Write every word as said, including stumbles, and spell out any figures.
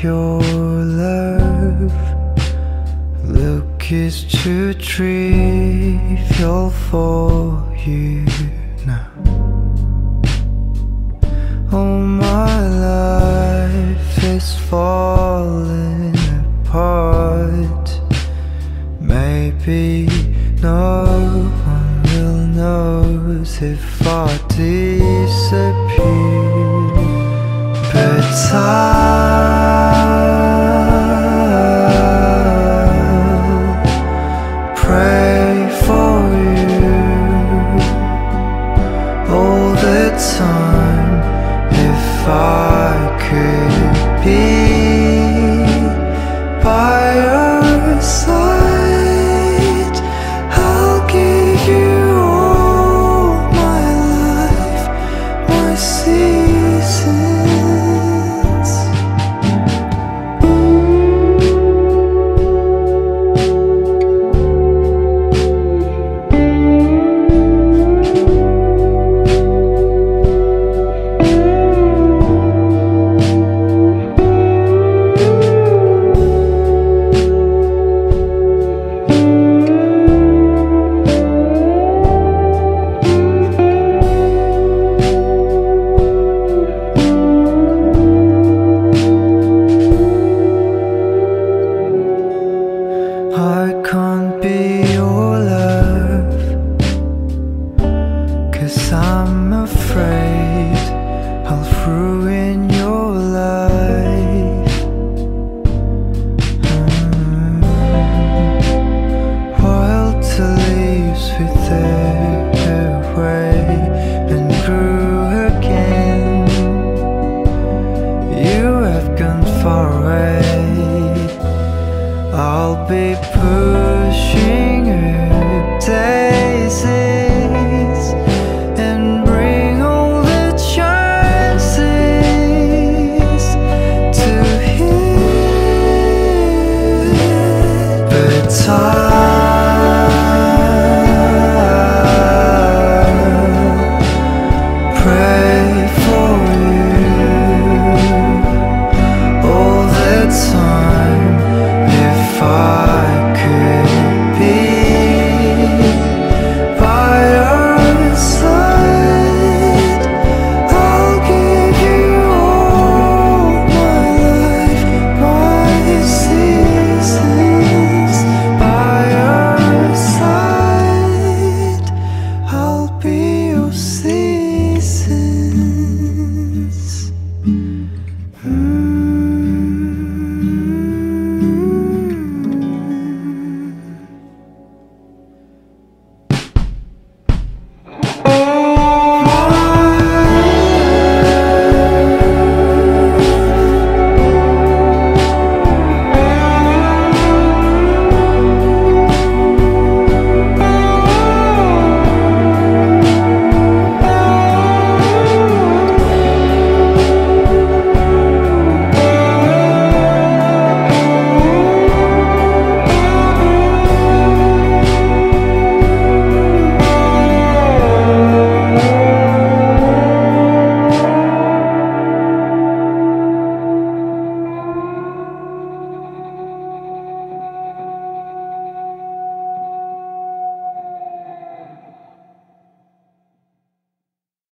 your love. Look is too trivial for you now. Oh, my life is falling apart. Maybe no one will notice if I disappear, but I'll pray for you all the time. If I could be by your side, I'll give you all my life, my seasons. I can't be your love, 'cause I'm afraid I'll ruin your